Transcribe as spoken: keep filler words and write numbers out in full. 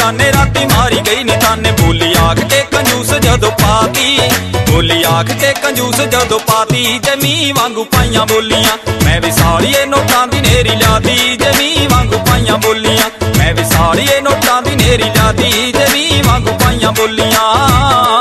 जाने राती मारी गई निताने। बोली आख के कंजूस जदों पाती, बोली आख के कंजूस जदों पाती। जमी वांगू पाइयां बोलियां मैं विसाड़िए नोटां दी नेरी लादी। जमी वांगू पाइयां बोलियां मैं विसाड़िए नोटां दी नेरी लादी। जमी वांगू पाइयां बोलियां।